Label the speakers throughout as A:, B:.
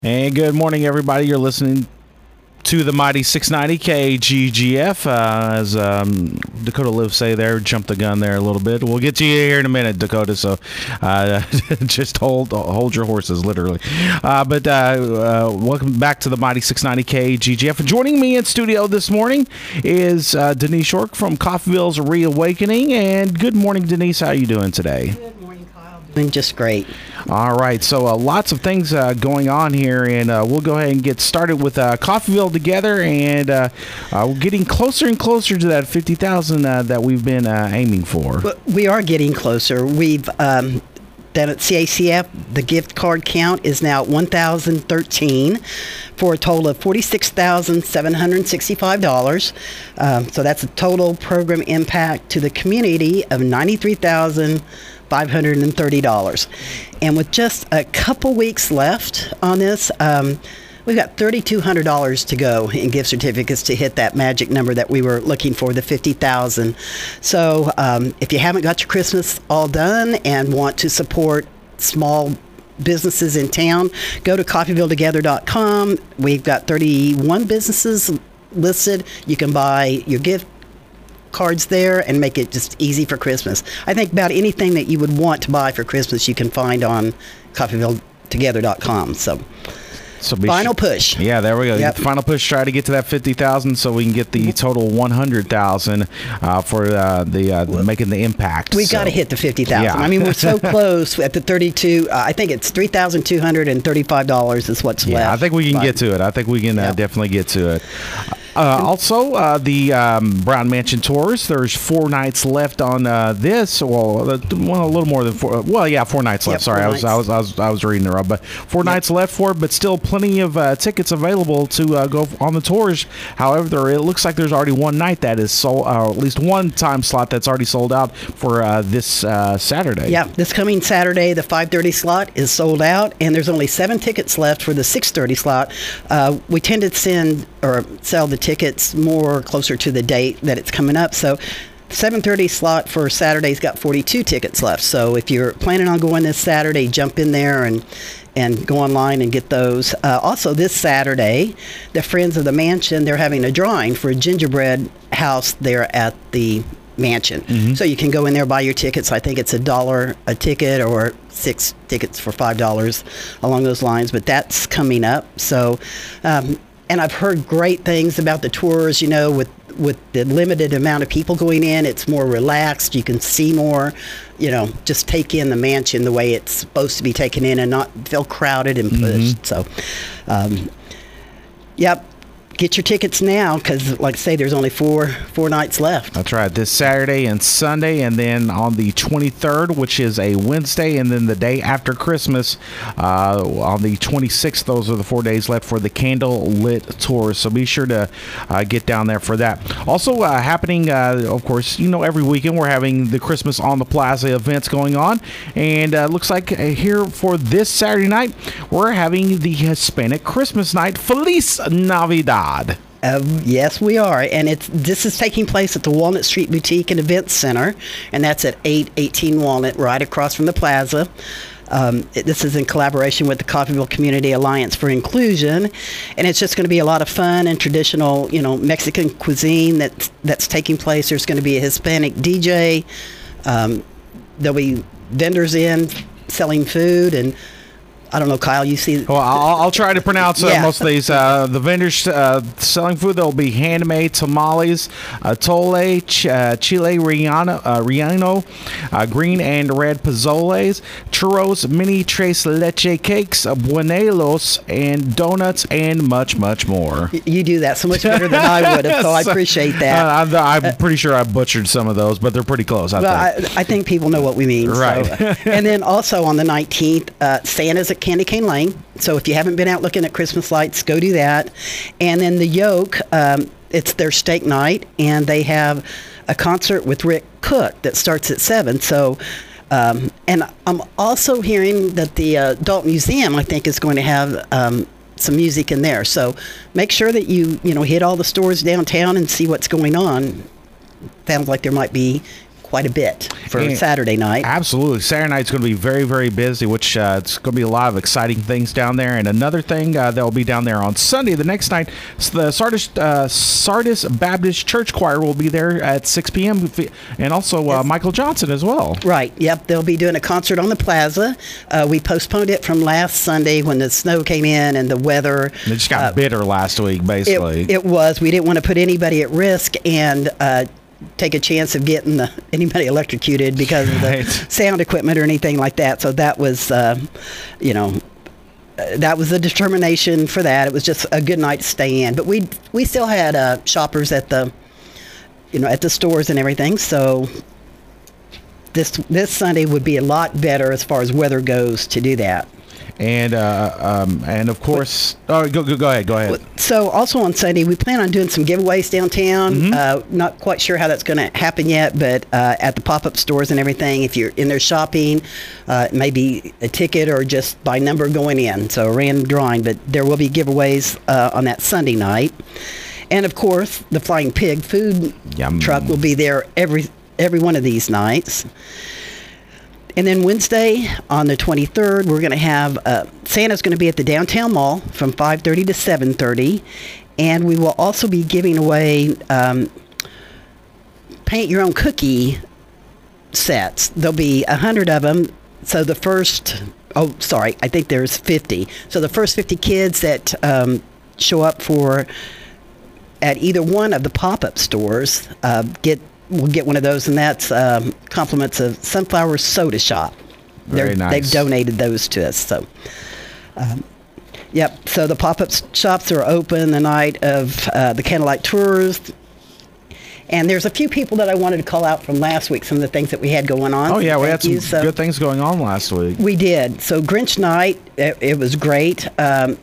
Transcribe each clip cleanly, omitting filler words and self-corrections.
A: And good morning, everybody. You're listening to the mighty 690 KGGF. As Dakota Live say there, jumped the gun there a little bit. We'll get to you here in a minute, Dakota. So just hold your horses, literally. But welcome back to the mighty 690 KGGF. And joining me in studio this morning is Denise York from Coffeyville's Reawakening. And good morning, Denise. How are you doing today?
B: Good morning, Kyle. Doing just great.
A: All right, so lots of things going on here, and we'll go ahead and get started with Coffeyville Together, and we're getting closer and closer to that 50,000 that we've been aiming for.
B: But we are getting closer. We've down at CACF, the gift card count is now 1,013 for a total of $46,765. So that's a total program impact to the community of $93,530. And with just a couple weeks left on this, we've got $3,200 to go in gift certificates to hit that magic number that we were looking for, the 50,000. So if you haven't got your Christmas all done and want to support small businesses in town, go to CoffeyvilleTogether.com. We've got 31 businesses listed. You can buy your gift cards there and make it just easy for Christmas. I think about anything that you would want to buy for Christmas you can find on CoffeyvilleTogether.com. So final push.
A: Yeah, there we go.
B: Yep.
A: Final push. Try to get to that 50,000 so we can get the total 100,000 for making the impact.
B: We've got to hit the 50,000.
A: Yeah.
B: I mean, we're so close at the 32. I think it's $3,235 is what's left.
A: I think we can get to it. I think we can definitely get to it. Also, the Brown Mansion Tours, there's 4 nights left on this. Well, a little more than 4. Well, yeah, 4 nights left. Sorry, I was reading it wrong. But 4 nights left for it, but still plenty of tickets available to go on the tours. However, it looks like there's already one night that is sold, at least one time slot that's already sold out for this Saturday.
B: Yeah, this coming Saturday, the 5:30 slot is sold out, and there's only 7 tickets left for the 6:30 slot. We tend to sell the tickets more closer to the date that it's coming up. So 7:30 slot for Saturday's got 42 tickets left. So if you're planning on going this Saturday, jump in there and go online and get those. Also this Saturday, the Friends of the Mansion, they're having a drawing for a gingerbread house there at the mansion. Mm-hmm. So you can go in there, buy your tickets. I think it's $1 a ticket or 6 tickets for $5 along those lines. But that's coming up. So and I've heard great things about the tours, with the limited amount of people going in. It's more relaxed. You can see more, just take in the mansion the way it's supposed to be taken in and not feel crowded and pushed. So, yep. Get your tickets now because, like I say, there's only four nights left.
A: That's right. This Saturday and Sunday, and then on the 23rd, which is a Wednesday, and then the day after Christmas, on the 26th, those are the 4 days left for the Candle Lit Tours. So be sure to get down there for that. Also happening, of course, every weekend we're having the Christmas on the Plaza events going on. And looks like here for this Saturday night, we're having the Hispanic Christmas night, Feliz Navidad.
B: Yes, we are, and this is taking place at the Walnut Street Boutique and Events Center, and that's at 818 Walnut, right across from the plaza. This is in collaboration with the Coffeyville Community Alliance for Inclusion, and it's just going to be a lot of fun and traditional, Mexican cuisine that's taking place. There's going to be a Hispanic DJ. There'll be vendors in selling food, and I don't know, Kyle, you see...
A: Well, I'll try to pronounce most of these. The vendors selling food, there'll be handmade tamales, atole, chile relleno, green and red pozzoles, churros, mini tres leche cakes, buñuelos, and donuts, and much, much more.
B: You do that so much better than I would have, so I appreciate that.
A: I'm pretty sure I butchered some of those, but they're pretty close, I think.
B: I think people know what we mean.
A: Right.
B: So. And then also on the 19th, Santa's at Candy Cane Lane. So if you haven't been out looking at Christmas lights, go do that. And then the Yoke, it's their steak night, and they have a concert with Rick Cook that starts at 7. So, and I'm also hearing that the Adult Museum, I think, is going to have some music in there. So make sure that you hit all the stores downtown and see what's going on. Sounds like there might be quite a bit for
A: And
B: Saturday night.
A: Absolutely. Saturday night's going to be very, very busy, which it's going to be a lot of exciting things down there. And another thing that will be down there on Sunday, the next night, the Sardis Baptist Church Choir will be there at 6 p.m. And also Michael Johnson as well.
B: Right. Yep. They'll be doing a concert on the plaza. We postponed it from last Sunday when the snow came in and the weather.
A: It just got bitter last week, basically.
B: It was. We didn't want to put anybody at risk and take a chance of getting anybody electrocuted because of the sound equipment or anything like that. So that was, that was the determination for that. It was just a good night to stay in. But we still had shoppers at the, at the stores and everything. So this Sunday would be a lot better as far as weather goes to do that.
A: And of course, go ahead.
B: So also on Sunday, we plan on doing some giveaways downtown.
A: Mm-hmm.
B: Not quite sure how that's going to happen yet, but at the pop-up stores and everything, if you're in there shopping, maybe a ticket or just by number going in. So a random drawing, but there will be giveaways on that Sunday night. And of course, the Flying Pig food truck will be there every one of these nights. And then Wednesday, on the 23rd, we're going to have Santa's going to be at the downtown mall from 5:30 to 7:30, and we will also be giving away paint your own cookie sets. There'll be 100 of them. So the first, I think there's 50. So the first 50 kids that show up at either one of the pop-up stores we'll get one of those, and that's compliments of Sunflower Soda Shop.
A: Very nice.
B: They've donated those to us. So, yep. So the pop-up shops are open the night of the Candlelight Tours. And there's a few people that I wanted to call out from last week, some of the things that we had going on.
A: Oh, yeah, we had some good things going on last week.
B: We did. So Grinch Night, it was great. So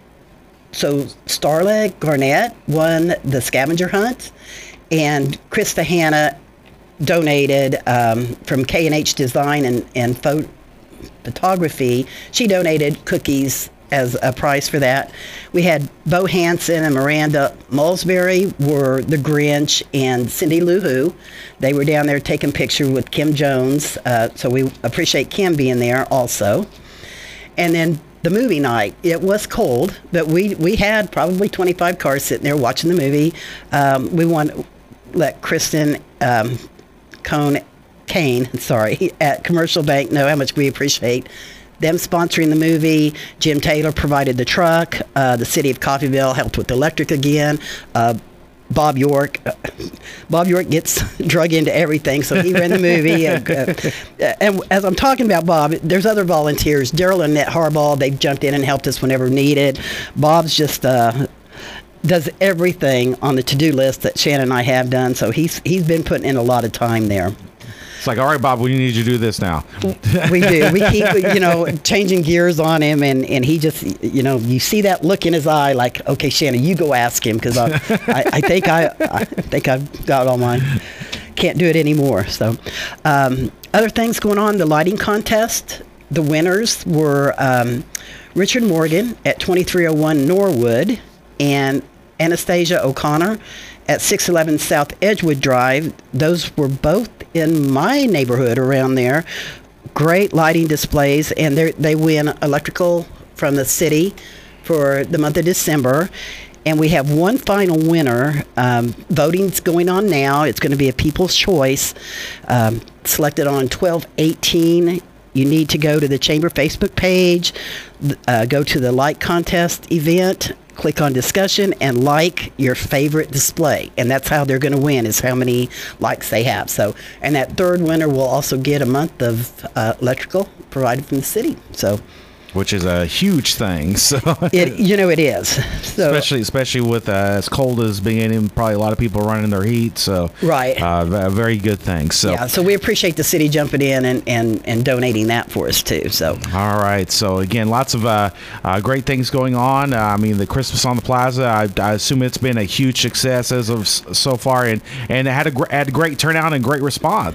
B: Starla Garnett won the scavenger hunt. And Krista Hanna donated from K&H Design and Photography. She donated cookies as a prize for that. We had Bo Hansen and Miranda Mulsbury were the Grinch, and Cindy Lou Who. They were down there taking pictures with Kim Jones. So we appreciate Kim being there also. And then the movie night, it was cold, but we had probably 25 cars sitting there watching the movie. We want to let Kristen Kane at Commercial Bank know how much we appreciate them sponsoring the movie. Jim Taylor provided the truck. The city of Coffeyville helped with the electric again. Bob York gets drug into everything, so he ran the movie. And as I'm talking about Bob, there's other volunteers. Daryl and Annette Harbaugh, they've jumped in and helped us whenever needed. Bob's just does everything on the to-do list that Shannon and I have done, so he's been putting in a lot of time there.
A: It's like, all right, Bob, we need you to do this now.
B: We do. We keep, changing gears on him, and he just, you see that look in his eye, like, okay, Shannon, you go ask him, because I think I've got all mine. Can't do it anymore. So, other things going on, the lighting contest. The winners were Richard Morgan at 2301 Norwood and Anastasia O'Connor at 611 South Edgewood Drive. Those were both in my neighborhood around there. Great lighting displays, and they win electrical from the city for the month of December. And we have one final winner. Voting's going on now. It's going to be a people's choice. Selected on 12/18. You need to go to the Chamber Facebook page, go to the light contest event, click on discussion, and like your favorite display. And that's how they're going to win, is how many likes they have. So, and that third winner will also get a month of electrical provided from the city. So,
A: which is a huge thing. So
B: it is. So,
A: especially with as cold as being, probably a lot of people running their heat. So
B: right,
A: a very good thing. So
B: yeah, so we appreciate the city jumping in and donating that for us too. So
A: all right. So again, lots of great things going on. I mean, the Christmas on the Plaza. I assume it's been a huge success as of so far, and it had a great turnout and great response.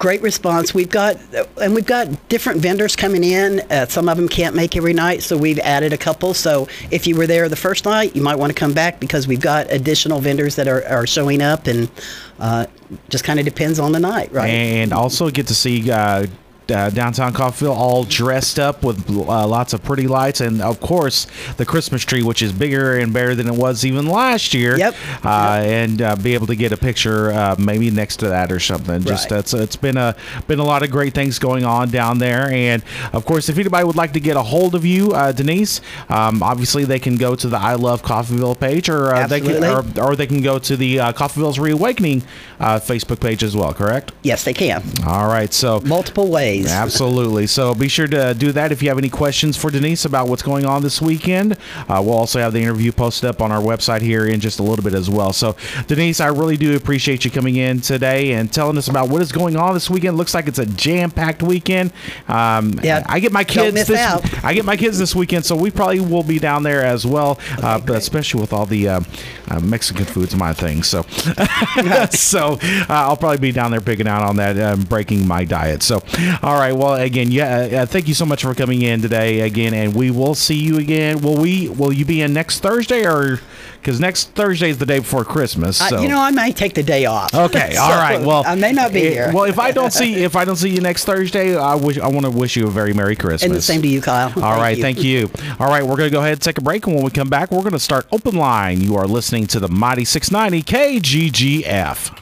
B: Great response. We've got different vendors coming in. Some of them can't make every night, so we've added a couple. So if you were there the first night, you might want to come back because we've got additional vendors that are showing up, and just kind of depends on the night, right?
A: And also get to see downtown Coffeyville all dressed up with lots of pretty lights, and of course the Christmas tree, which is bigger and better than it was even last year.
B: Yep.
A: And be able to get a picture maybe next to that or something. Just it's been a lot of great things going on down there. And of course, if anybody would like to get a hold of you, Denise, obviously they can go to the I Love Coffeyville page, or they can go to the Coffeyville's Reawakening Facebook page as well. Correct?
B: Yes, they can.
A: All right. So
B: multiple ways.
A: Absolutely. So be sure to do that. If you have any questions for Denise about what's going on this weekend, we'll also have the interview posted up on our website here in just a little bit as well. So Denise, I really do appreciate you coming in today and telling us about what is going on this weekend. Looks like it's a jam-packed weekend. I get my kids this weekend, so we probably will be down there as well. But especially with all the Mexican food's my thing. So so I'll probably be down there picking out on that, breaking my diet. So all right. Well, again, thank you so much for coming in today again, and we will see you again. Will you be in next Thursday, or because next Thursday is the day before Christmas? So.
B: I may take the day off.
A: Okay. All right. Well,
B: I may not be here.
A: Well, if I don't see you next Thursday, I want to wish you a very Merry Christmas.
B: And the same to you, Kyle.
A: All right. Thank you. All right. We're going to go ahead and take a break, and when we come back, we're going to start Open Line. You are listening to the Mighty 690 KGGF.